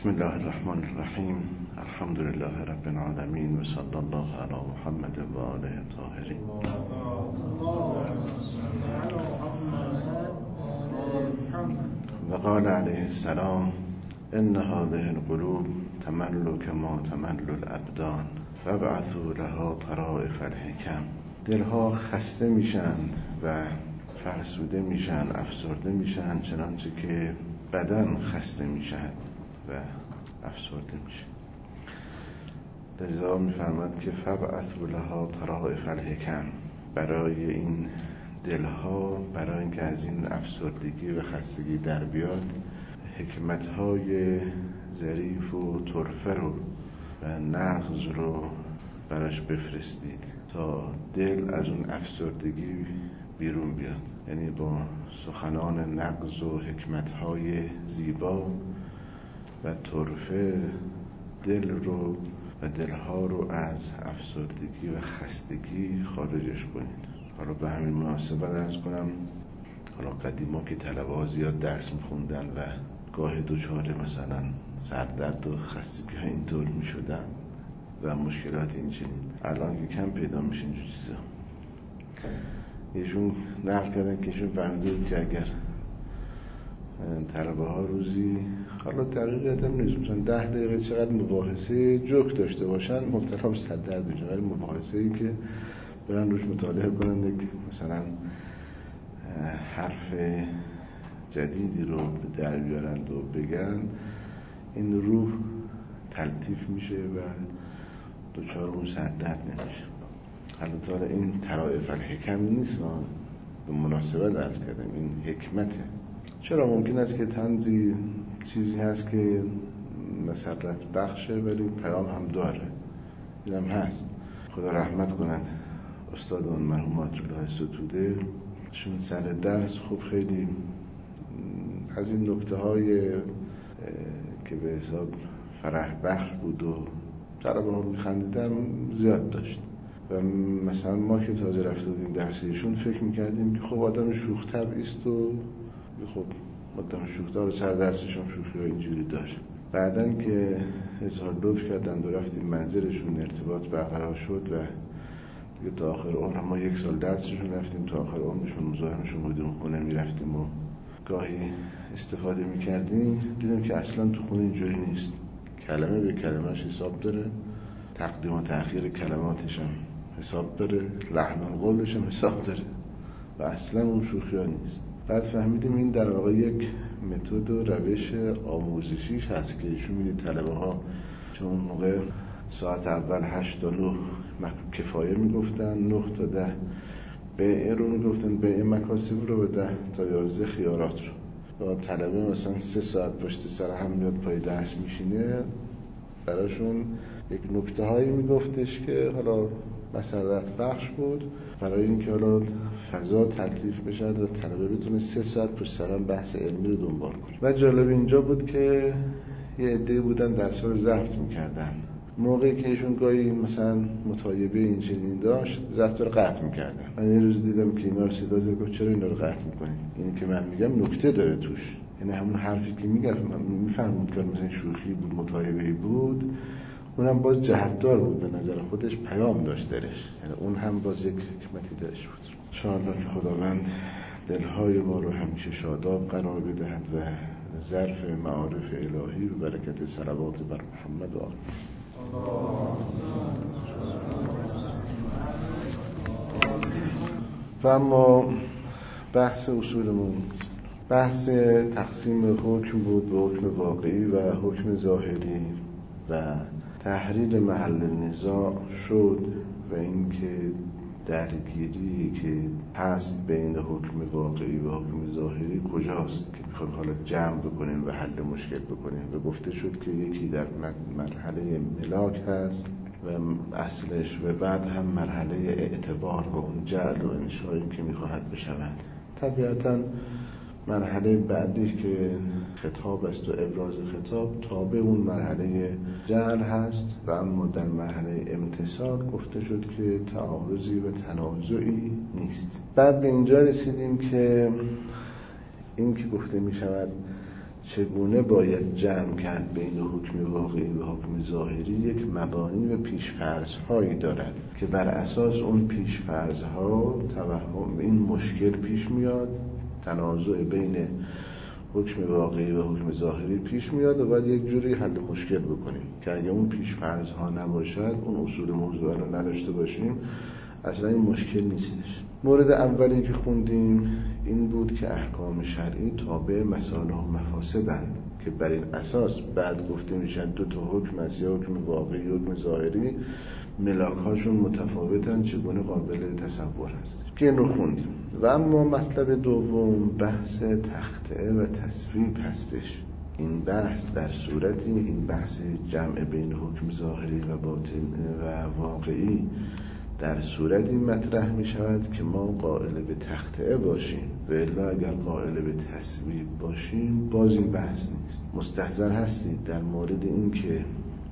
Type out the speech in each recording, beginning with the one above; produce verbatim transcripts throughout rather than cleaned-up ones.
بسم الله الرحمن الرحیم. الحمد لله رب العالمین و صلی الله علی محمد و آله الطاهرین. و قال علیه السلام: ان هذه القلوب تمل کما تمل الابدان فابعثوا لها طرائف الحکم. دلها خسته میشن و فرسوده میشن، افسرده میشن، چنانچه که بدن خسته میشن و افسرده میشه. لذا میفرماد که فبعثوا لها طرائف الحکم، برای این دلها، برای اینکه از این افسردگی و خستگی در بیاد، حکمتهای ظریف و طرفه رو و نغز رو براش بفرستید تا دل از اون افسردگی بیرون بیاد. یعنی با سخنان نغز و حکمتهای زیبا و طرفه دل رو و دلها رو از افسردگی و خستگی خارجش کنید. حالا به همین مناسبت عرض کنم، حالا قدیما که طلبه ها زیاد درس میخوندن و گاه دوچاره مثلا سردرد و خستگی ها اینطور میشدن و مشکلات اینچنین، الان که کم پیدا میشه اینجور چیزا. ایشون نقل کردن که ایشون فهمیده بود که اگر طلبه ها روزی، حالا دقیقیت هم نیست، مثلا ده دقیقه چقدر مباحثه جوک داشته باشن مبتلا سردرد میشن، ولی مباحثه ای که برن روش مطالعه کنن، یک مثلا حرف جدیدی رو به در بیارند و بگن، این روح تلطیف میشه و دوچار اون سردرد نمیشه. حالا این طرائف الحکم نیست، به مناسبت عرض کردم این حکمته. چرا ممکن است که طنزی چیزی هست که مسرت بخشه ولی پیام هم داره، این هم هست. خدا رحمت کند استاد اون مرحوم آیت‌الله ستوده، شون سر درس خب خیلی از این نکته های که به حساب فرح بخش بود و طلبه ها میخندیدن زیاد داشت. و مثلا ما که تازه رفته بودیم درسیشون فکر میکردیم که خب آدم شوخ طبعیست و خب آدم شوخ طبع سر درسشون شوخی ها اینجوری داشت. بعدن که اظهار لطف کردن و رفتیم منزلشون، ارتباط برقرار شد و دیگه تا آخر عمر، ما یک سال درسشون رفتیم، تا آخر عمرشون مزاحمشون بودیم، خونه میرفتیم و گاهی استفاده میکردیم، دیدیم که اصلا تو خونه اینجوری نیست. کلمه به کلمهش حساب داره، تقدیم و تأخیر کلماتش هم حساب داره، لحن القولش هم حساب داره و اصلا اون شوخی ها نیست. بعد فهمیدیم این در واقع یک متد و روش آموزشیش هست که ایشون میدید طلبه ها چون اون موقع ساعت اول هشت تا نه کفایه میگفتن، نه تا ده بیعه رو میگفتن، بیعه مکاسب رو، به ده تا یازده خیارات رو. و طلبه مثلا سه ساعت پشت سر هم میاد پای درس میشینه، براشون یک نکته هایی میگفتش که حالا مسرت بخش بود، برای اینکه حالا فضا تلطیف بشه و طلبه بتونه سه ساعت پشت سر هم بحث علمی رو دنبال کنه. و جالب اینجا بود که یه عده بودن درس رو ضبط میکردن. موقعی که ایشون گاهی مثلا مطالبه این چنین داشت، ضبط رو قطع میکردن. من یه روز دیدم که اینا رو صدا زد، گفت چرا اینا رو قطع میکنید؟ اینی که من میگم نکته داره توش، یعنی همون حرفی که میگم میفهمید که مثلا شوخی بود، مطالبه‌ای بود، اونم باز جهتدار بود، به نظر خودش پیام داشت درش، یعنی اون هم باز یک حکمتی درش بود. انشاءالله که خداوند دلهای ما رو همیشه شاداب قرار بدهد و ظرف معارف الهی و برکت صلوات بر محمد و آل. و اما بحث اصولمون بحث تقسیم حکم بود به حکم واقعی و حکم ظاهری و تحریر محل نزاع شد و اینکه درگیری که هست بین حکم واقعی و حکم ظاهری کجاست که میخوایم حالا جمع بکنیم و حل مشکل بکنیم. و گفته شد که یکی در مرحله ملاک هست و اصلش، و بعد هم مرحله اعتبار و اون جعل و انشایی که میخواهد بشود. طبیعتاً مرحله بعدیش که خطاب است و ابراز خطاب تابع اون مرحله جعل هست و اما در مرحله امتثال گفته شد که تعارضی و تنازعی نیست. بعد به اینجا رسیدیم که این که گفته می شود چگونه باید جمع کرد بین حکم واقعی و حکم ظاهری یک مبانی و پیش‌فرض‌هایی دارد که بر اساس اون پیش‌فرض‌ها توهم این مشکل پیش میاد، تنازع بین حکم واقعی و حکم ظاهری پیش میاد و باید یک جوری حل مشکل بکنیم که اگه اون پیش‌فرض‌ها نباشد، اون اصول موضوع رو نداشته باشیم، اصلا این مشکل نیستش. مورد اولی که خوندیم این بود که احکام شرعی تابع مصالح و مفاسدند که بر این اساس بعد گفته میشن دو تا حکم است، یا حکم واقعی یا حکم ظاهری، ملاک‌هاشون متفاوتن، چگونه قابل تصور هست که این رو خوندیم. و اما مطلب دوم بحث تخطئه و تصویب هستش. این بحث در صورتی این بحث جمع بین حکم ظاهری و باطن و واقعی در صورتی مطرح می شود که ما قائل به تخطئه باشیم و الا اگر قائل به تصویب باشیم باز این بحث نیست. مستحضر هستید در مورد این که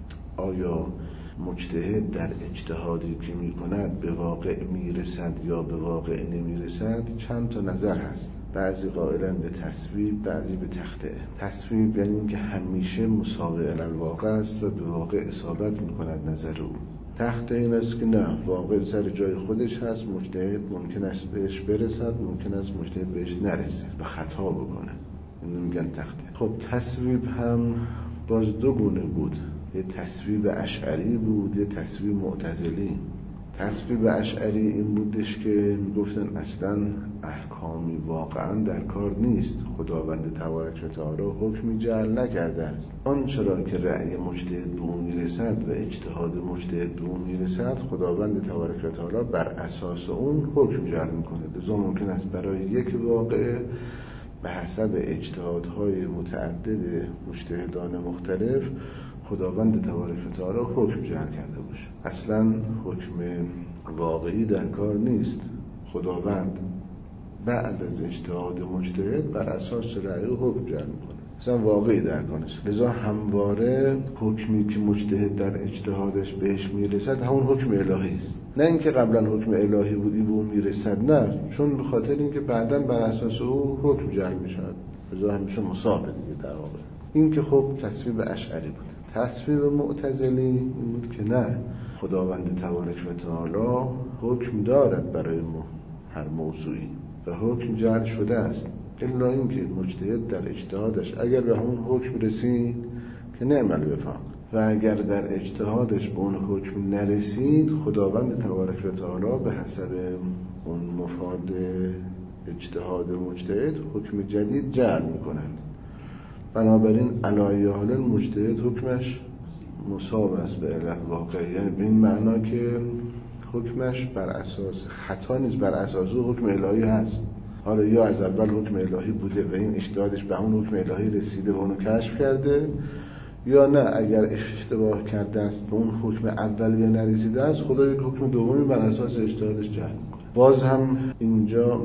آیا مجتهد در اجتهادی که می کند به واقع می رسد یا به واقع نمی رسد چند تا نظر هست. بعضی قائلن به تصویب، بعضی به تخطئه. تصویب یعنی این که همیشه مساوی الی الواقع است و به واقع اصابت می کند نظر او. تخت این است که نه، واقع سر جای خودش هست، مجتهد ممکن است بهش برسد، ممکن است مجتهد بهش نرسد و خطا بکنه، اینو میگن تخته. خب تصویب هم باز دو گونه بود، یه تصویب اشعری بود، یه تصویب معتزلی. تصویب اشعری این بودش که میگفتن اصلا احکامی واقعا در کار نیست، خداوند تبارک و تعالی حکمی جعل نکرده است، آن چرا که رأی مجتهد به اون میرسد و اجتهاد مجتهد به اون میرسد خداوند تبارک و تعالی بر اساس اون حکم جعل میکنه. لذا ممکن است برای یک واقعه به حسب اجتهادهای متعدد مجتهدان مختلف خداوند تبارک و تعالی حکم جعل کرده باشه. اصلا حکم واقعی در کار نیست، خداوند بعد از اجتهاد مجتهد بر اساس رأی حکم جعل میکنه، اصلا واقعی در کار نیست. لذا همواره حکمی که مجتهد در اجتهادش بهش میرسد همون حکم الهی است، نه اینکه قبلا حکم الهی بودی به اون میرسد، نه، چون به خاطر اینکه بعداً بر اساس او حکم جعل میشد، لذا همیشه مصاب دیگه در واقع. این که خب تصویب اشعری بود. تصویب معتزلی این بود که نه، خداوند تبارک و تعالی حکم دارد برای ما هر موضوعی و حکم جعل شده است، الا اینکه مجتهد در اجتهادش اگر به همون حکم رسید که نعم الوفاق و اگر در اجتهادش به اون حکم نرسید خداوند تبارک و تعالی به حسب اون مفاد اجتهاد مجتهد حکم جدید جعل میکنند. بنابراین علی حال مجتهد حکمش مصاب است به علت واقعی، یعنی به این معنا که حکمش بر اساس خطا نیست، بر اساس حکم الهی هست. حالا یا از اول حکم الهی بوده و این اجتهادش به اون حکم الهی رسیده و اونو کشف کرده، یا نه اگر اشتباه کرده است به اون حکم اولیه نرسیده است خدا یک حکم دومی بر اساس اجتهادش جعل میکنه. باز هم اینجا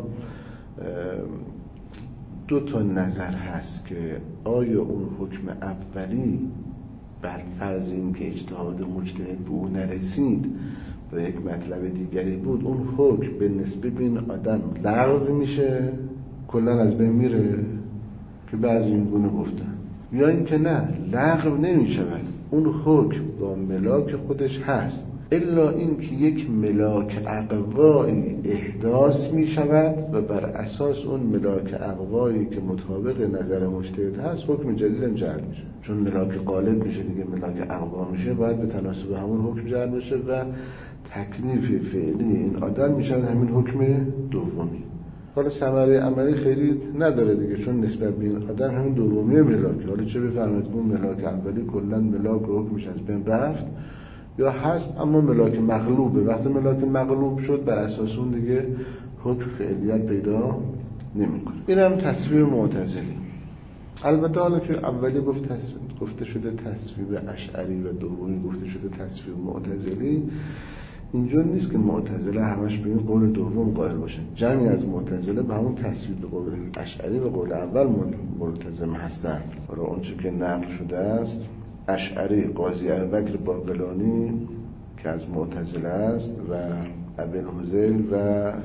دو تا نظر هست که آیا اون حکم اولی بر فرض این که اجتهاد مجتهد به اون نرسید و یک مطلب دیگری بود، اون حکم به نسبت به این آدم لغو میشه، کلا از بین میره که بعضی این گونه گفتن، یا این که نه، لغو نمیشود، اون حکم با ملاک خودش هست، الا این که یک ملاک اقوایی احداث می شود و بر اساس اون ملاک اقوایی که مطابق نظر مجتهد هست حکم جدید جعل میشه. چون ملاک غالب میشه دیگه، ملاک اقوا میشه، باید به تناسب همون حکم جعل بشه و تکلیف فعلی این آدم میشه همین حکم دومی. حالا ثمره عملی خیلی نداره دیگه، چون نسبت به این آدم همین دومی ملاک، حالا چه بفرمایید اون ملاک اولی کلا ملاک و حکمش از بین رفت یا هست اما ملاک مغلوبه، وقتی ملاک مغلوب شد بر اساس اون دیگه حکم فعلیت پیدا نمیکنه. این هم تصویب معتزلی. البته حالا که اولی گفت تصویب گفته شده تصویب اشعری و دومی گفته شده تصویب معتزلی، اینجور نیست که معتزله همش به این قول دوم قائل باشن. جمعی از معتزله به همون تصویب قول اشعری و قول اول ملتزم هستند. حالا اون چه که نقل شده است، اشعری قاضی ابوبکر باقلانی که از معتزله است و ابوالهذیل و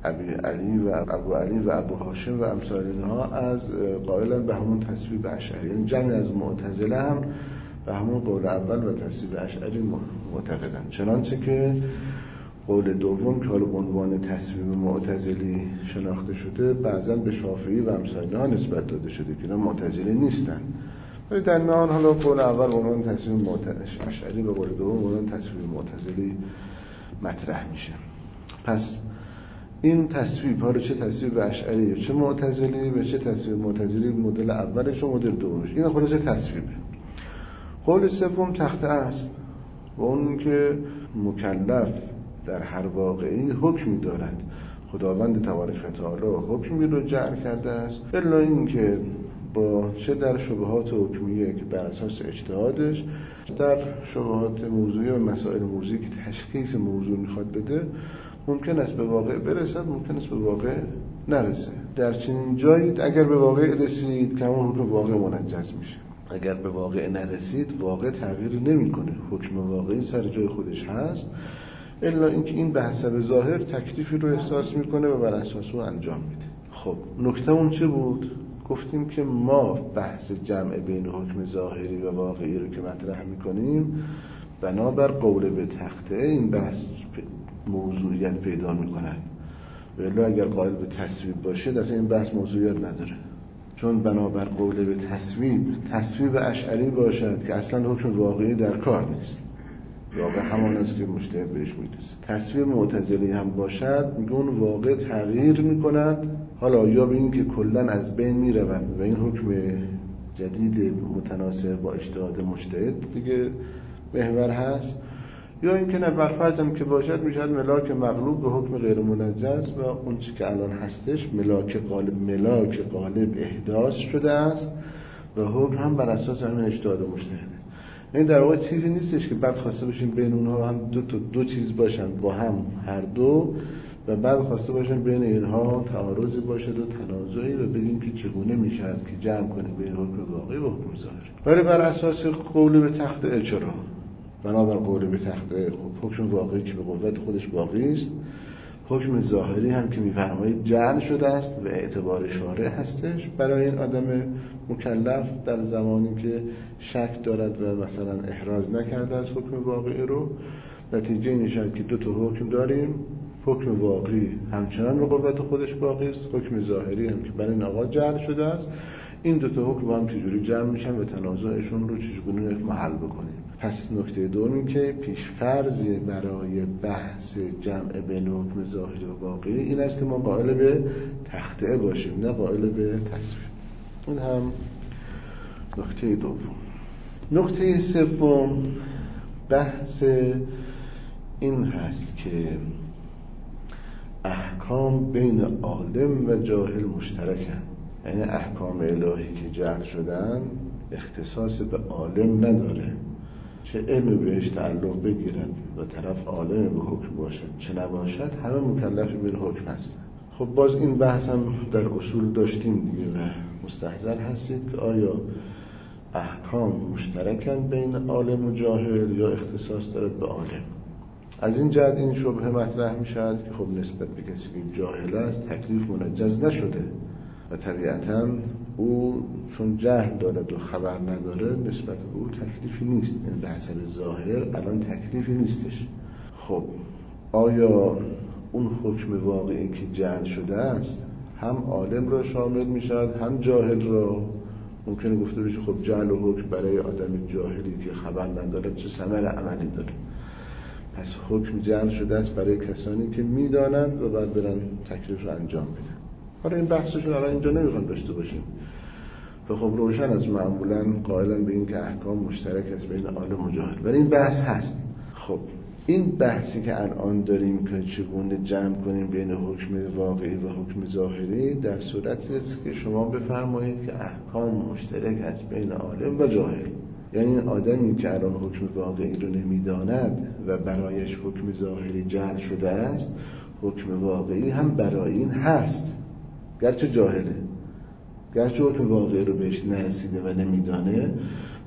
ابی علی و ابو علی و ابو هاشم و امثال اینها از قائلن به همون تصویب اشعری، یعنی جمعی از معتزله هم به همون قول اول و تصویب اشعری معتقدن. چنانچه که قول دوم که حالا عنوان تصویب معتزلی شناخته شده بعضا به شافعی و امثال اینها نسبت داده شده که اینا معتزلی نیستن، ولی در میان حالا قول اول عنوان تصویب اشعری و قول دوم عنوان تصویب معتزلی مطرح میشه. پس این تصویب ها رو چه تصویب اشعری چه معتزلی و چه تصویب معتزلی مدل اولش و مدل دومش، این خلاصه تصویبه. قول سوم تخته است و اون که مکلف در هر واقعی حکمی دارد، خداوند تبارک و تعالی حکمی رو جعل کرده است، الا این که با چه در شبهات حکمیه که بر اساس اجتهادش در شبهات موضوعی و مسائل موضوعی که تشخیص موضوع میخواد بده ممکن است به واقع برسد، ممکن است به واقع نرسه. در چنین جایی اگر به واقع رسید که همون حکم واقع منجز میشه، اگر به واقع نرسید واقع تغییر نمیکنه، حکم واقعی سر جای خودش هست، الا اینکه این به حسب ظاهر تکلیفی رو احساس میکنه و بر اساس اون انجام میده. خب نکته اون چه بود؟ گفتیم که ما بحث جمع بین حکم ظاهری و واقعی رو که مطرح میکنیم بنابر قول به تخته این بحث موضوعیت پیدا میکنن، ولی اگر قائل به تصویب باشه اصلا این بحث موضوعیت نداره، چون بنابر قول به تصویب تصویب اشعری باشد که اصلا حکم واقعی در کار نیست، واقع همان است که مجتهد بهش میرسه. تصویب معتزلی هم باشد میگه اون واقع تغییر میکند، حالا یا به این که کلن از بین میرود و این حکم جدید متناسب با اجتهاد مجتهد دیگه محور هست، یا اینکه نه برفرض هم که باشد میشد ملاک مغلوب به حکم غیر منجز و اون چی که الان هستش ملاک غالب ملاک غالب احداث شده است و حکم هم بر اساس همین اجتهاد مجتهد. این در واقع چیزی نیستش که بعد خواسته باشیم بین اونها هم دو تا دو چیز باشن با هم هر دو و بعد خواسته باشن بین اینها تعارضی باشد و تنازعی و بگیم که چگونه میشد که جمع کنیم بین حکم واقعی و حکم ظاهری. ولی بر اساس قول به تخته چرا؟ بنابر قول به تخته حکم واقعی که به قوت خودش باقی است، حکم ظاهری هم که میفرمایید جعل شده است و اعتبار شارع هستش برای این آدم مکلف در زمانی که شک دارد و مثلا احراز نکرده از حکم واقعی رو. نتیجه این شد که دو تا حکم داریم، حکم واقعی همچنان به قوت خودش باقی است، حکم ظاهری هم که برای این آقا جعل شده است. این دو تا حکم هم چجوری جمع میشن و تنازعشون رو چجوری محل بکنیم. پس نکته دوم که پیش‌فرضی برای بحث جمع بین حکم ظاهری و واقعی این است که ما قائل به تخته باشیم نه قائل به تصویب. این هم نکته دوم. نکته سوم بحث این هست که احکام بین عالم و جاهل مشترکن، یعنی احکام الهی که جعل شدن اختصاص به عالم نداره، چه علم بهش تعلق بگیرد و طرف عالم به حکم باشد چه نباشد همه مکلف به حکم هستن. خب باز این بحث هم در اصول داشتیم دیگه و مستحضر هستید که آیا احکام مشترکن بین عالم و جاهل یا اختصاص دارد به عالم. از این جهت این شبهه مطرح می شود که خب نسبت به کسی که جاهل است تکلیف منجز نشده و طبیعتاً او چون جهل دارد و خبر نداره نسبت به او تکلیفی نیست، این به حسب ظاهر الان تکلیفی نیستش. خب آیا اون حکم واقعی که جعل شده است هم عالم را شامل می شود هم جاهل را؟ ممکنه گفته بشه خب جعل و حکم برای آدم جاهلی که خبر نداره چه ثمر عملی داره، پس حکم جعل شده است برای کسانی که می دانند و بعد برن تکلیف را انجام بدن. حالا این بحثشون الان اینجا نمیخوام داشته باشیم و خب روشن از معمولا قائلن به این که احکام مشترک است بین عالم و جاهل، ولی این بحث هست. خب این بحثی که الان داریم که چگونه جمع کنیم بین حکم واقعی و حکم ظاهری در صورتی است که شما بفرمایید که احکام مشترک است بین عالم و جاهل، یعنی آدمی که الان حکم واقعی رو نمیداند و برایش حکم ظاهری جعل شده است حکم واقعی هم برای این هست گرچه جاهله، گرچه حکم واقعی رو بهش نرسیده و نمیدانه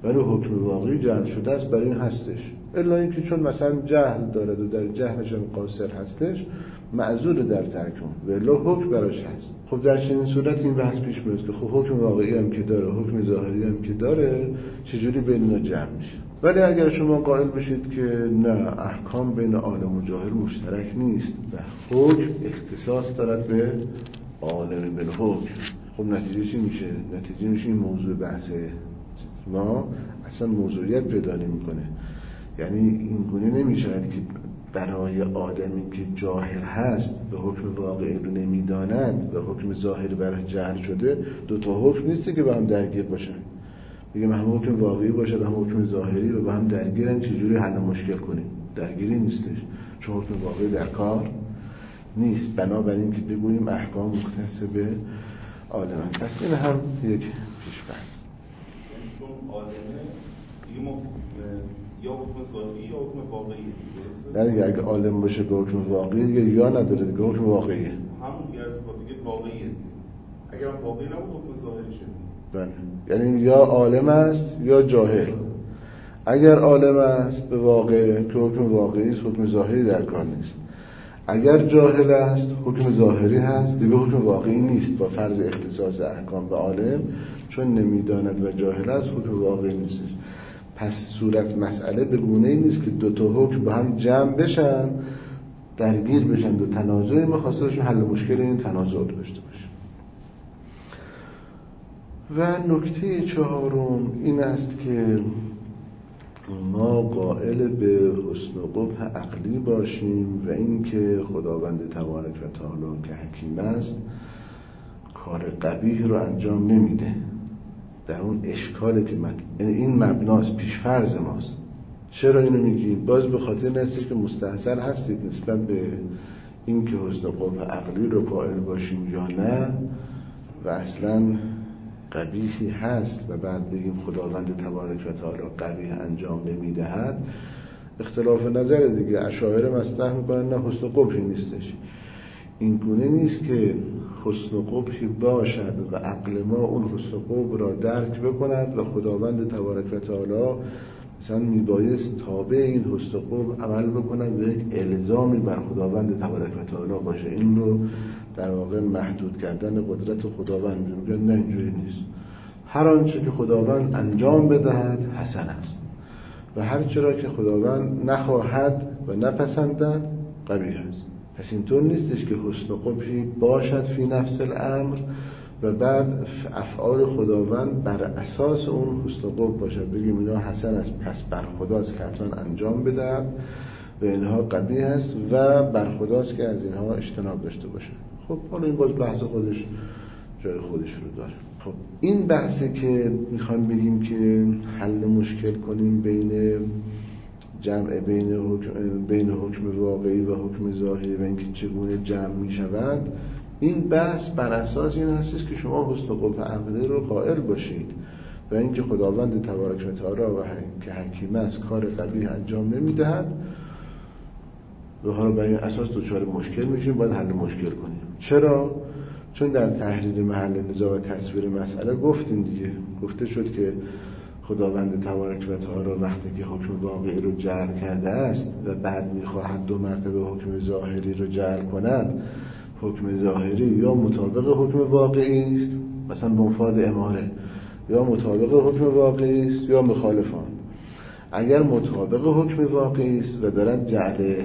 ولی حکم واقعی جعل شده است برای این هستش، الا اینکه چون مثلا جهل دارد و در جهلش هم قاصر هستش معذور در تحکم، ولی حکم براش هست. خب در چنین صورت این بحث پیش میاد که خب حکم واقعی هم که داره، حکم ظاهری هم که داره، چجوری بین اینا جمع میشه؟ ولی اگر شما قائل بشید که نه، احکام بین عالم و جاهل مشترک نیست و حکم اختصاص دارد به عالم بالحکم، خب نتیجه چی میشه؟ نتیجه میشه این موضوع بحث ما اصلا موضوعیت پیدا نمیکنه. یعنی این گونه نمیشود که برای آدمی که جاهل هست و حکم واقعی رو نمیداند و حکم ظاهری برای جهل شده، دو تا حکم نیستی که با هم درگیر باشن، بگیم هم حکم واقعی باشه هم حکم ظاهری و با هم درگیرن، چجوری حل مشکل کنیم؟ درگیری نیستش، چون حکم واقعی در کار نیست. بنابراین که بگوییم احکام مختص به عالم. پس این هم یک پیش‌فرض. یعنی چون عالمه دیگه ما یا حکم ظاهری یا حکم واقعی، درسته؟ نه دیگه، اگه عالم باشه به حکم واقعی دیگه یا نداره دیگه، حکم واقعیه. همون دیگه دیگه واقعیه. اگر هم واقعی نبود حکم ظاهری شد. بله، یعنی یا عالم است یا جاهل. اگر عالم است به واقع که حکم واقعی است، حکم ظاهری در کار نیست. اگر جاهل است حکم ظاهری هست، دیگه حکم واقعی نیست با فرض اختصاص احکام به عالم، چون نمیداند و جاهل است حکم واقعی نیست. پس صورت مسئله به گونه‌ای نیست که دو تا حکم با هم جمع بشن، درگیر بشن، دو تنازعی مخاصرشون حل مشکل این تنازع داشته باشه. و نکته چهارم این است که ما قائل به حسن و قبح عقلی باشیم و اینکه خداوند تبارک و تعالی که حکیم است کار قبیح رو انجام نمیده. در اون اشکالی که من این مبناست، پیش‌فرض ماست. چرا اینو میگیم؟ باز به خاطر نستی که مستحسن هستید نسبت به اینکه حسن و قبح عقلی رو قائل باشیم یا نه، و اصلا قبیحی هست و بعد بگیم خداوند تبارک و تعالی قبیح انجام نمیدهد، اختلاف نظر دیگه. اشاعره مطرح میکنن نه، حسن و قبحی نیستش. این گونه نیست که حسن و قبحی باشد و عقل ما اون حسن و قبح را درک بکند و خداوند تبارک و تعالی مثلا میبایست تابع این حسن و قبح عمل بکند و یک الزامی بر خداوند تبارک و تعالی باشه. این رو در واقع محدود کردن قدرت خداوند میگن. نه، اینجوری نیست. هر آنچه که خداوند انجام بدهد حسن است و هر چرا که خداوند نخواهد و نپسندد قبیح است. پس اینطور نیستش که حسن و قبحی باشد فی نفس الامر و بعد افعال خداوند بر اساس اون حسن و قبح باشد، بگیم اینا حسن است پس بر خداست که حتما انجام بدهد و اینها قبیح است و بر خداست که از اینها اجتناب داشته باشه. خب حالا این باز بحث خودش جای خودش رو داره. خب این بحثی که میخوایم بگیم که حل مشکل کنیم بین جمع بین حکم بین حکم واقعی و حکم ظاهری و اینکه چگونه جمع میشود، این بحث بر اساس این هستش که شما حسن و قبح عقلی رو قائل باشید و اینکه خداوند تبارک و تعالی و که حکیم است کار قبیح انجام نمیدهد و حالا بر این اساس دچار مشکل میشیم، باید حل مشکل کنیم. چرا؟ چون در تحلیل محل نزاع و تصویر مسئله گفتیم دیگه، گفته شد که خداوند تبارک و تعالی وقتی که حکم واقعی رو جعل کرده است و بعد میخواهد دو مرتبه حکم ظاهری رو جعل کند، حکم ظاهری یا مطابق حکم واقعی است، مثلا مفاد اماره، یا مطابق حکم واقعی است یا مخالفان. اگر مطابق حکم واقعی است و دارد جعل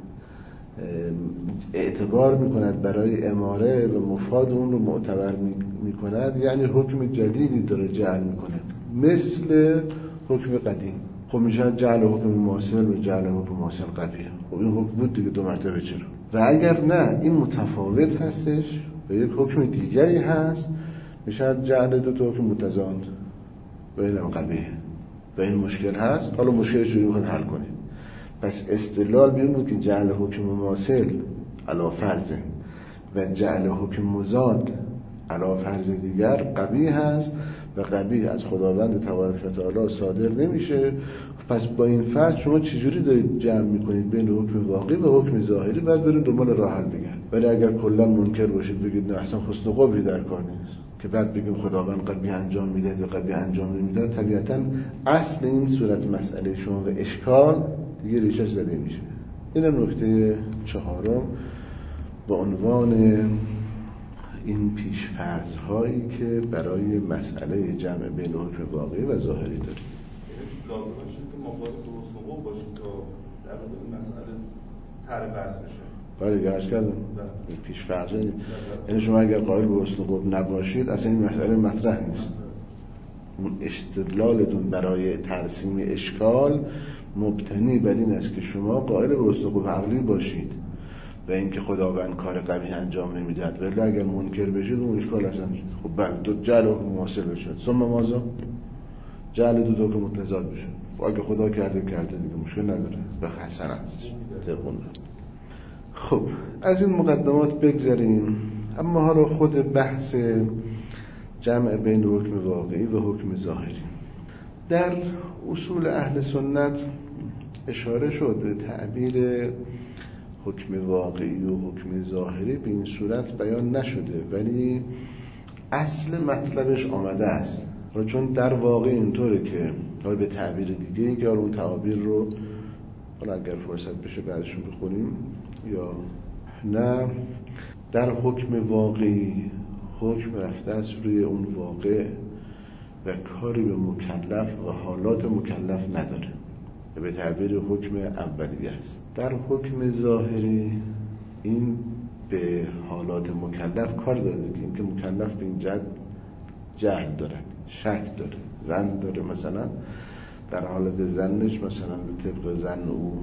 اعتبار میکند برای اماره و مفاد اون رو معتبر میکند، یعنی حکم جدیدی داره جعل میکنه مثل حکم قدیم. خب میشه جعل حکم معاصر و جعل حکم معاصر قبیح. خب این حکم بود دیگه دو مرتبه چرا؟ و اگر نه این متفاوت هستش و یک حکم دیگری هست، میشه جعل دو تا حکم متضاد و اینم قبیح و این مشکل هست. حالا مشکل چجوری میخواد حل کنیم؟ پس استدلال بیون بود که جعل حکم مماثل علی فرض و جعل حکم مضاد علی فرض دیگر قبیح هست و قبیح از خداوند تبارک و تعالی صادر نمیشه. پس با این فرض شما چجوری دارید جمع میکنید بین حکم واقعی و حکم ظاهری؟ بعد برید دنبال راه حل بگردید. ولی اگر کلا منکر باشید بگید نه اصلا حسن و قبحی در کار نیست، که بعد بگیم خداوند قبیح انجام میده یا قبیح انجام نمیده، طبیعتاً اصل این صورت مسئله شما و اشکال دیگه ریشش زده میشه. این نکته چهارم با عنوان این پیش‌فرض هایی که برای مسئله جمع بین حکم واقعی و ظاهری داریم. لازم باشه که مقابل درست حقوق باشیم تا در مورد این مسئله طرح بحث بشه. بله گرش کردم پیش‌فرض، یعنی شما اگر قائل به حسن حقوق نباشید اصلا این مسئله مطرح نیست. اون استدلالتون برای ترسیم اشکال مبتنی بر این است که شما قائل به حسن حقوق عقلی باشید و اینکه خداوند کار قبیح انجام نمیدهد، ولی اگر منکر بشید اون اشکال اصلا خب بعد دو جعل حکم مواصل بشد ثم ماذا جعل دو حکم متضاد بشه. اگه خدا کرده کرده دیگه مشکل نداره به حسن است تقون. خب از این مقدمات بگذاریم، اما حالا خود بحث جمع بین حکم واقعی و حکم ظاهری. در اصول اهل سنت اشاره شد به تعبیر حکم واقعی و حکم ظاهری به این صورت بیان نشده، ولی اصل مطلبش آمده است. چون در واقع اینطوره که حالا به تعبیر دیگه که اون تعابیر رو حالا اگر فرصت بشه بعدشون بخونیم یا نه، در حکم واقعی حکم رفته است روی اون واقع و کاری به مکلف و حالات مکلف نداره، به تعبیر حکم اولیه است. در حکم ظاهری این به حالات مکلف کار داره که اینکه مکلف به این جهت جهل داره، شک داره، ظن داره، مثلا در حالت ظنش مثلا به طبق ظن او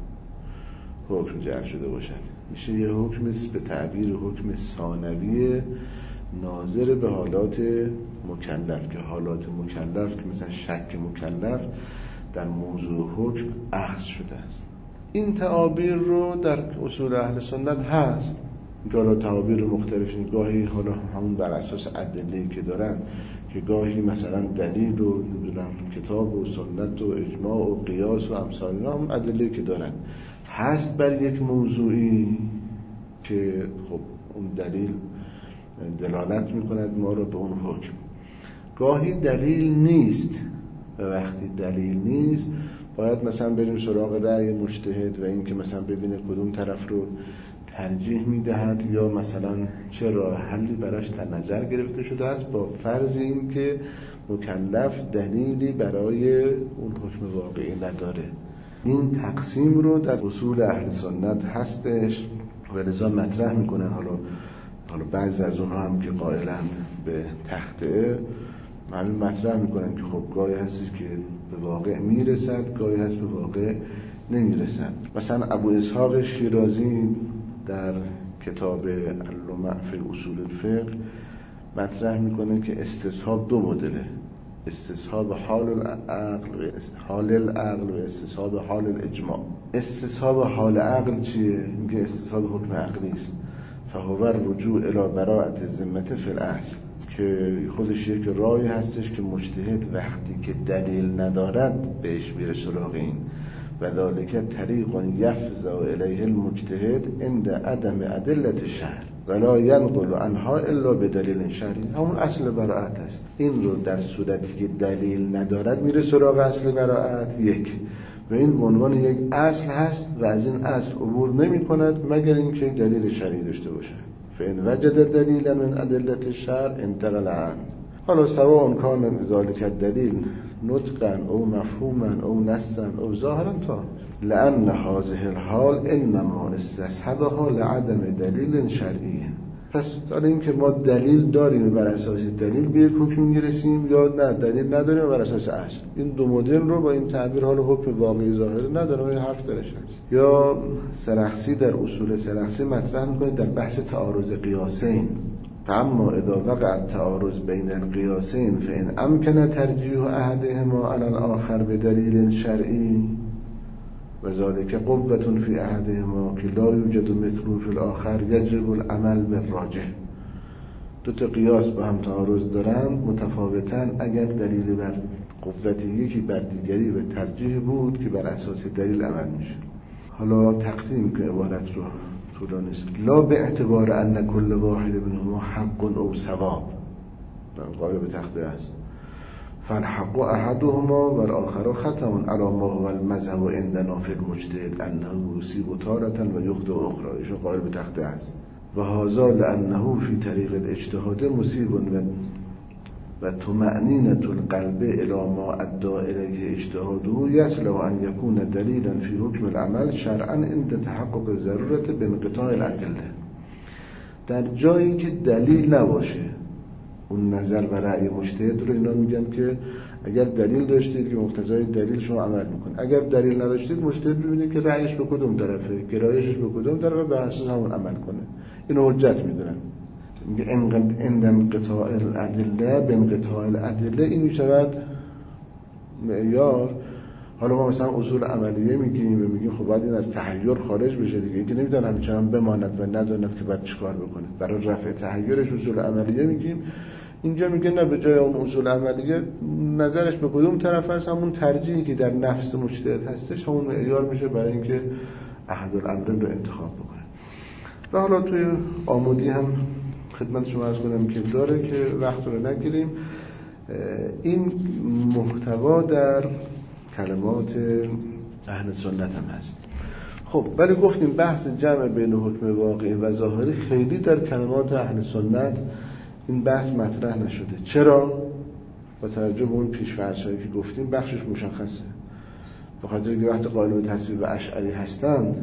حکم جعل شده باشد، میشه یه حکم به تعبیر حکم ثانوی ناظر به حالات مکلف، که حالات مکلف که مثلا شک مکلف در موضوع حکم اخذ شده است. این تعابیر رو در اصول اهل سنت هست، حالا تعابیر مختلفی گاهی حالا همون بر اساس ادله‌ای که دارن، که گاهی مثلا دلیل و نمیدونم کتاب و سنت و اجماع و قیاس و امثال اینا هم ادله‌ای که دارن هست بر یک موضوعی که خب اون دلیل دلالت میکند ما رو به اون حکم. گاهی دلیل نیست و وقتی دلیل نیست باید مثلا بریم سراغ رأی مجتهد و این که مثلا ببینه کدوم طرف رو ترجیح میدهد یا مثلا چه راه حلی براش در نظر گرفته شده است، با فرض این که مکلف دلیلی برای اون حکم واقعی نداره. این تقسیم رو در اصول اهل سنت هستش و لذا مطرح میکنن. حالا حالا بعضی از اونها هم که قائلن به تخته همین مطرح میکنن که خب گاهی هستی که به واقع میرسد، گاهی هست به واقع نمیرسد. مثلا ابو اسحاق شیرازی در کتاب اللمع فی اصول الفقه مطرح میکنه که استصحاب دو مدله، استصحاب حال العقل و حال العقل و استصحاب حال الاجماع. استصحاب حال عقل چیه؟ میگه استصحاب حکم عقلی است، فهو الرجوع الی براءة الذمة فی الاصل، که خودش یک راهی هستش که مجتهد وقتی که دلیل ندارد بهش میره سراغ این و ذالک طریق یفزع الیه المجتهد عند عدم ادلة الشرع ولا ينقل عنها الا بدلیل شرعی. همون اصل براءت است. این رو در صورتی که دلیل ندارد میره سراغ اصل براءت یک، و این به عنوان یک اصل هست و از این اصل عبور نمی کند مگر اینکه دلیل شرعی داشته باشه. فإن وجد دلیلا من ادلة الشرع انتقل عنه. حالا سواء کان ذلك الدلیل نطقا او مفهوما او نصا او ظاهرا تا لأن هذه الحال انما استصحبها لعدم دلیل شرعی. پس داره این که ما دلیل داریم بر اساس دلیل به یک حکم میرسیم یا نه دلیل نداریم بر اساس اصل. این دو مدل رو با این تعبیر حال حکم واقعی ظاهری نداره، این حرف درش هست. یا سرخسی در اصول سرخسی مطرح میکنه در بحث تعارض قیاسین، فاما اذا وقع التعارض بین القیاسین فان امکن ترجیح احدهما علی الاخر بدلیل شرعی و ذلك قوة فی احدهما که لا یوجد مثله فی الاخر یجب العمل بالراجح. دو تا قیاس با هم تعارض دارند متفاوتن، اگر دلیل بر قوت یکی بر دیگری به ترجیح بود که بر اساس دلیل عمل میشه. حالا تقسیم که عبارت رو طولانی است. لا به اعتبار ان کل واحد منهما حق او ثواب، قائل به تخته است. فالحق احدهما والآخر ختم علی ما هو المذهب عندنا فی المجتهد انه یصیب تارة و یخطئ اخرى. ایشون قائل به تخته است. و هذا لانه فی طریق الاجتهاد مصیب و و طمأنینة القلب الی ما ادى الیه اجتهاده یصلح ان یکون دلیلا فی حکم العمل شرعا عند تحقق الضرورة بانقطاع الادله. در جایی که دلیل نباشه، اون نظر و رأی مجتهد رو اینا میگن که اگر دلیل داشتید که مقتضای دلیل شما عمل میکنید، اگر دلیل نداشتید مجتهد ببینید که رأیش به کدوم طرفه، گرایشش به کدوم طرفه، به اساس همون عمل کنه. اینو حجت میدونن. میگه ان انقطاع الادله به انقطاع الادله این میشود معیار. حالا ما مثلا اصول عملیه میگیم و میگیم خب باید این از تحیر خارج بشه دیگه، اینکه نمیدونن همچنان بماند و نداند که باید چیکار بکنه. برای رفع تحیرش اصول عملیه میگیم. اینجا میگه نه، به جای اون اصول عملیه نظرش به کدوم طرف هست، همون ترجیحی که در نفس مجتهد هستش همون معیار میشه برای اینکه احدالامرین رو انتخاب بکنه. و حالا توی آمودی هم خدمت شما عرض کنم که داره که وقت رو نگیریم. این محتوا در کلمات اهل سنت هم هست. خب ولی گفتیم بحث جمع بین حکم واقعی و ظاهری خیلی در کلمات اهل سنت این بحث مطرح نشده. چرا؟ با توجه به اون پیش‌فرض‌هایی که گفتیم بخشش مشخصه. به خاطر اینکه وقتی قائل به تصویب اشعری هستند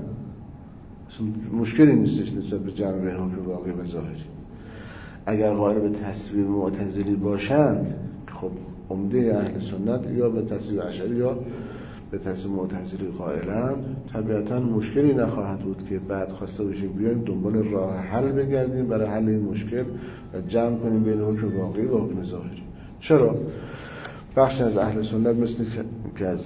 مشکلی نیستش نسبت به جمع بین حکم واقعی و ظاهری. اگر قائل به تصویب معتزلی باشند، خب عمده اهل سنت یا به تصویب اشعری یا به تصویب معتزلی قائلند، طبیعتاً مشکلی نخواهد بود که بعد خواسته باشیم بیایم دنبال راه حل بگردیم برای حل این مشکل و جمع کنیم بین حکم واقعی و حکم ظاهری. چرا؟ بخش از اهل سنت مثل که از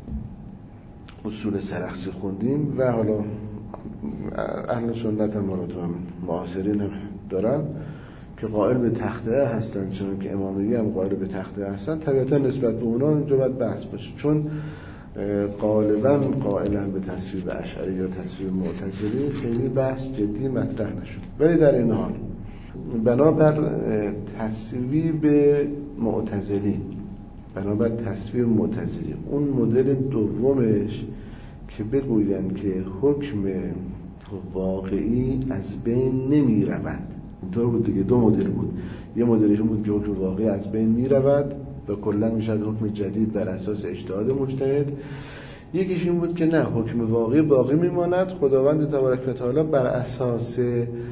اصول سرخسی خوندیم و حالا اهل سنت هم هم معاصرین هم دارن که قائل به تخته هستن، چون که امامیه هم قائل به تخته هستن، طبیعتا نسبت به اونا اینجا باید بحث باشه، چون غالبا قائلا به تصویب اشعری یا تصویب معتزلی خیلی بحث جدی مطرح نشد. ولی در این حال بنابر تصویب معتزلی بنابر تصویب معتزلی اون مدل دومش که بگوین که حکم واقعی از بین نمی رود، اینطور بود دیگه. دو مدل بود. یه مدلش بود که حکم واقعی از بین می رود و کلا می شود حکم جدید بر اساس اجتهاد مجتهد. یکیش این بود که نه، حکم واقعی باقی می ماند، خداوند تبارک و تعالی بر اساس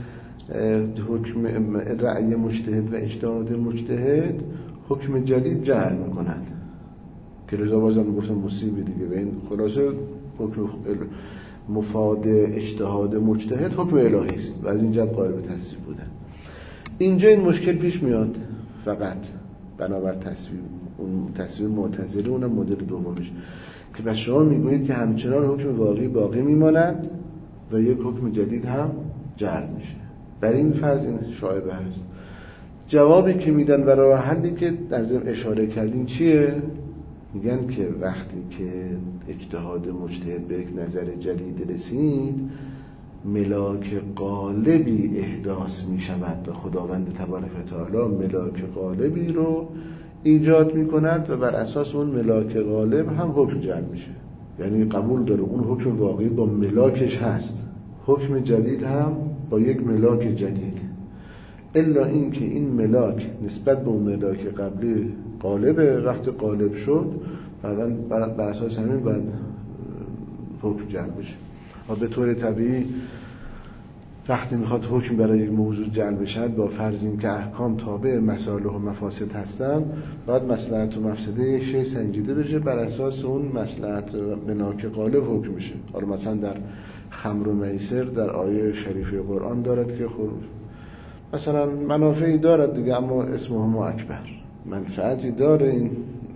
حکم رأی مجتهد و اجتهاد مجتهد حکم جدید جعل می کند که لذا بازم گفتم مصیبی دیگه. و این خلاصه حکم مفاد اجتهاد مجتهد حکم الهی است و از این جهت قائل به تصویب بودن. اینجا این مشکل پیش میاد فقط بنابر تصویب اون تصویب معتزلی، اونم مدل دومش که بس شما میگویید که همچنان حکم واقعی باقی میماند و یک حکم جدید هم جعل میشه. بر این فرض این شایبه هست. جوابی که میدن و راه حلی که در ضمن اشاره کردیم چیه؟ میگن که وقتی که اجتهاد مجتهد به یک نظر جدید رسید، ملاک غالبی احداث می شود و خداوند تبارک و تعالی ملاک غالبی رو ایجاد می کند و بر اساس اون ملاک غالب هم حکم جعل میشه. یعنی قبول داره اون حکم واقعی با ملاکش هست، حکم جدید هم با یک ملاک جدید، الا این که این ملاک نسبت به اون ملاک قبلی غالبه. وقتی غالب شد بعداً بر اساس همین باید حکم جعل بشه. و به طور طبیعی وقتی میخواد حکم برای یک موضوع جعل بشه با فرض این که احکام تابع مصالح و مفاسد هستن، باید مصلحت و مفسده یک شی سنجیده بشه، بر اساس اون مصلحت ملاک غالب حکم بشه. حالا مثلا در خمر و میسر در آیه شریفه قرآن دارد که خب مثلا منافعی دارد دیگه، اما اسمهم اکبر، منفعتی داره این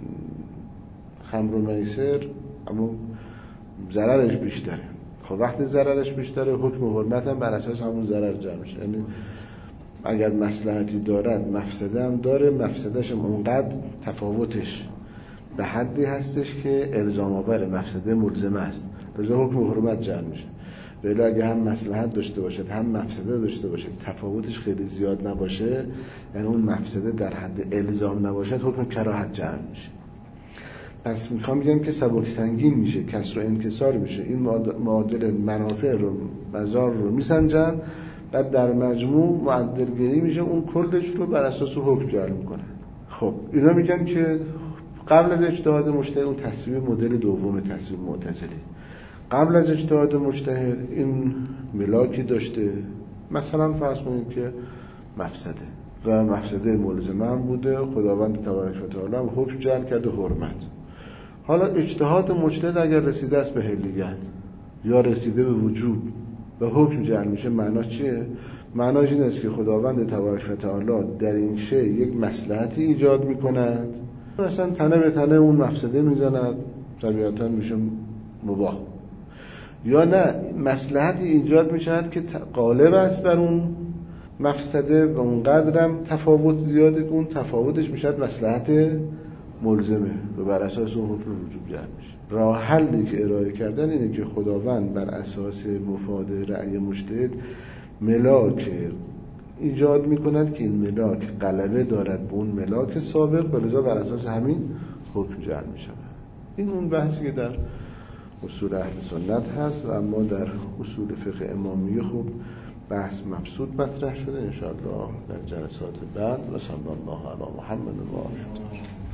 خمر و میسر اما ضررش بیشتره. خب وقتی ضررش بیشتره حکم و حرمت هم بر اساس همون ضرر جمع میشه. یعنی اگر مصلحتی دارد مفسده هم داره، مفسدش هم اونقدر تفاوتش به حدی هستش که الزام آور مفسده ملزمه است، لذا حکم و حرمت جمع میشه. ولی اگه هم مصلحت داشته باشد هم مفسده داشته باشد، تفاوتش خیلی زیاد نباشه، یعنی اون مفسده در حد الزام نباشد، حکم کراهت جعل میشه. پس میخوام بگم که سبک سنگین میشه، کسر و انکسار میشه، این معادل منافع رو مضار رو میسنجن، بعد در مجموع معدلگیری میشه، اون کلش رو بر اساس حکم جعل میکنن. خب اینا میگن که قبل از اجتهاد مجتهد، اون تصویب مدل دوم تصویب معتزلی، قبل از اجتهاد مجتهد این ملاکی داشته، مثلا فرض کنید که مفسده و مفسده ملزمه هم بوده، خداوند تبارک و تعالی هم حکم جعل کرده حرمت. حالا اجتهاد مجتهد اگر رسیده است به حلیت یا رسیده به وجوب و حکم جعل میشه، معنا چیه؟ معناش این است که خداوند تبارک و تعالی در این شی یک مصلحتی ایجاد میکند، مثلا تنه به تنه اون مفسده میزند، طبیعتا میشه مباح، یا نه مصلحتی ایجاد میشود که غالب است بر اون مفسده و اون قدرم تفاوت زیاده که اون تفاوتش میشد مصلحت ملزمه و بر اساس اون حکم وجوب جعل میشه. راه حلی که ارائه کردن اینه که خداوند بر اساس مفاد رأی مجتهد ملاک ایجاد میکند که این ملاک غلبه دارد به اون ملاک سابق، ولذا بر اساس همین حکم جعل میشود. این اون بحثی که در اصول اهل سنت هست و اما در اصول فقه امامیه خوب بحث مبسوط مطرح شده. انشاءالله در جلسات بعد. و صلی الله علی محمد و آله.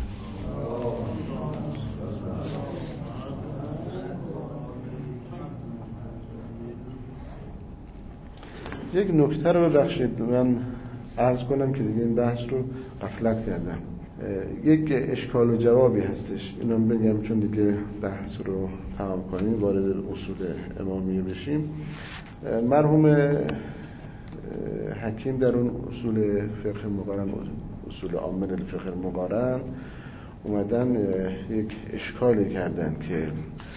یک نکته رو ببخشید من عرض کنم که دیگه این بحث رو غفلت کردم. یک اشکال و جوابی هستش، اینو بگم چون دیگه بحث رو تمام کنیم وارد اصول امامیه بشیم. مرحوم حکیم در اون اصول فقه مقارن، اصول عامه الفقه المقارن، اومدن یک اشکالی کردن که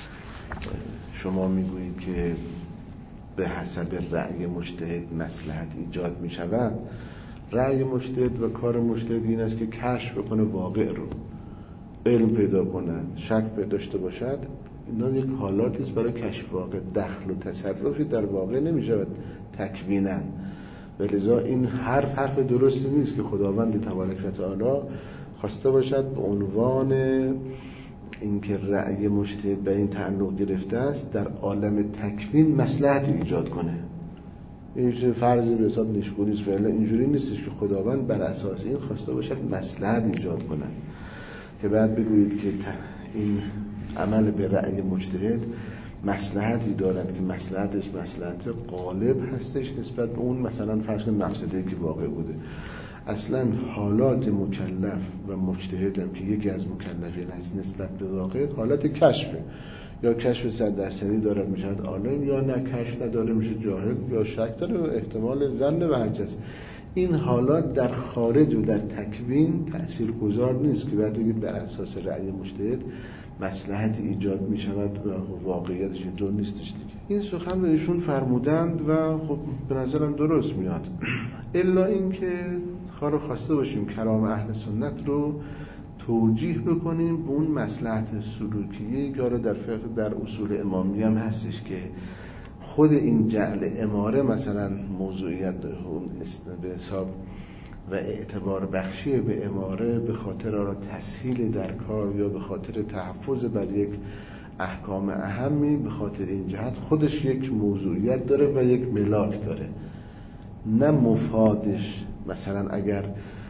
شما میگویید که به حسب رأی مجتهد مصلحت ایجاد می شود. رأی مجتهد و کار مجتهد این است که کشف بکنه واقع رو، علم پیدا کنه، شک داشته باشد. اینا یک حالاتی است برای کشف واقع، دخل و تصرفی در واقع نمی شود تکوینا. ولذا این حرف حرف درستی نیست که خداوند تبارک و تعالی خواسته باشد به عنوان اینکه رأی مجتهد به این تعلق گرفته است در عالم تکوین مصلحت ایجاد کنه. این فرضی به حساب نشکوری است. فعلا اینجوری نیستش که خداوند بر اساس این خواسته باشد مصلحت ایجاد کنه که بعد بگویید که این عمل به رأی مجتهد مصلحتی دارد که مصلحتش مصلحت غالب هستش نسبت به اون مثلا فرض کنید مفسده‌ای که واقع بوده. اصلا حالات مکلف و مجتهد هم که یکی از مکلفین هست نسبت به واقع حالت کشفه، یا کشف صد درصدی داره میشه عالم، یا نه کشف نداره میشه جاهل، یا شک داره و احتمال ظن و هرچیز. این حالات در خارج و در تکوین تأثیرگذار نیست که بعد بگید بر اساس رأی مجتهد مصلحت ایجاد می شود و واقعیتش اینطور نیستش دیگه. این سخن رو ایشون فرمودند و خب به نظرم درست میاد، الا اینکه کارو خواسته باشیم کرام اهل سنت رو توجیه بکنیم به اون مصلحت سلوکیه که در فقه در اصول امامی هم هستش که خود این جعل اماره مثلا موضوعیت داره به حساب و اعتبار بخشی به اماره به خاطر را تسهیل در کار یا به خاطر تحفظ بر یک احکام اهمی، به خاطر این جهت خودش یک موضوعیت داره و یک ملاک داره، نه مفادش. مثلا اگر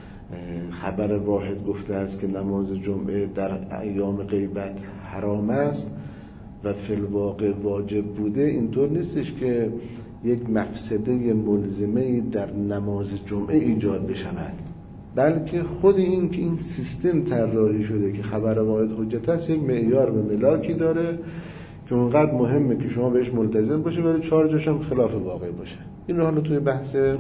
خبر واحد گفته است که نماز جمعه در ایام غیبت حرام است و فی الواقع واجب بوده، اینطور نیستش که یک مفسده ملزمه در نماز جمعه ایجاد بشود، بلکه خود این که این سیستم طراحی شده که خبر واحد حجت است، یک معیار و ملاکی داره که اونقدر مهمه که شما بهش ملتزم باشه ولی چهار جاش هم خلاف واقع باشه. این رو حالا توی بحث به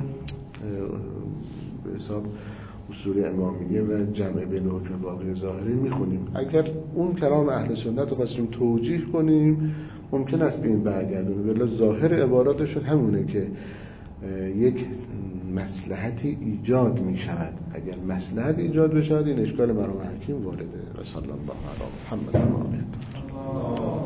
حساب اصول امامیه و جمع بین حکم واقع ظاهری میخونیم. اگر اون کلام اهل سنت رو خواستیم توجیه کنیم ممکن است به این برگردونیم، ولی ظاهر عباراتشون همونه که یک مصلحتی ایجاد می شود. اگر مصلحت ایجاد بشود این اشکال مرحوم حکیم وارده. و صلی الله علی محمد و آله.